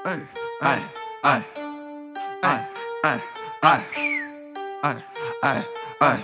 Ай, ай, ай, ай, ай, ай, ай, ай, ай.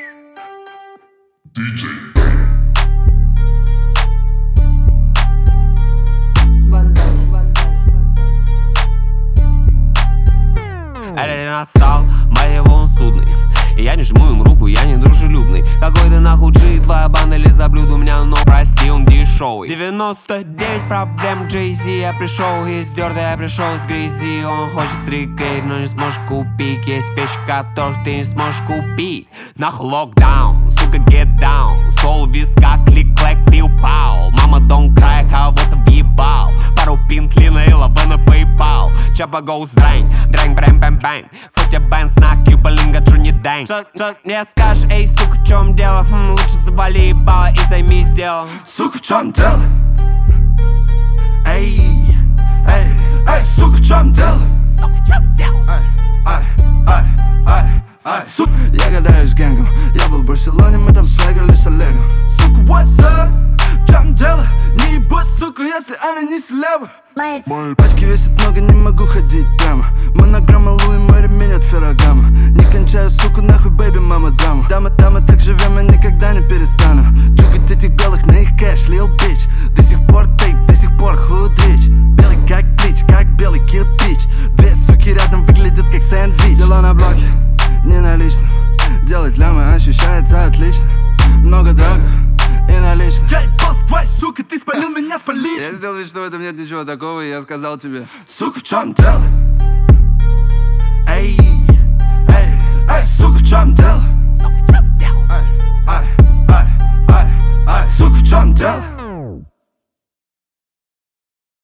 День настал, моего он судный. И я не жму им руку, я не дружелюбный. Какой ты нахуй G, твоя банда за блюд у меня, но прости, он дешевый. 99 проблем Jay-Z, я пришел из дёрта, я пришел с грязи. Он хочет стрикейт, но не сможешь купить. Есть вещи, которых ты не сможешь купить. Нахуй локдаун, сука, get down. Сол виска, клик-клэк, пиу-пау. Мама, don't cry, кого-то въебал. Пару пинклина и лавы на PayPal. Чапа goes дрэнь, дрэнь, брэм, бэм, бэнь. Футя бэнс на Кьюба-линга, Джонни Дэнь. Что мне скажешь, эй, сука, в чем дело? Лучше завали ебало и займись делом. Сука, в чем дело? Эй, эй, эй, сука, в чем дело? Сука, в чем дело? Ай, ай, ай, ай, сука. Я гадаю с гэнгом, я был в Барселоне, мы там свегали с Олегом. Сука, what's up? В чем дело? Не ебать, сука, если она не слева. Мои пачки весят много, не могу ходить прямо. Монограмма Луи, мой ремень от Феррагама. Не кончаю, сука, нахуй, бэйби, мама, драма. Дама, так живем, я никогда не перестану. Чукать этих белых на их кэш, лил бич. До сих пор тейп, до сих пор худрич. Белый как блич, как белый кирпич. Две суки рядом выглядят как сэндвич. Дела на блоке, не налично. Делать лямы ощущается отлично. Много драгов и наличных. Я ебал твой, сука, ты спалил меня с поличным. Я сделал вид, что в этом нет ничего такого, и я сказал тебе: сука, в чем дело? Эй, эй, эй, сука, в чем дело? Сука, в чем дело? Ай, ай, ай, ай, ай, сука, в чем дело?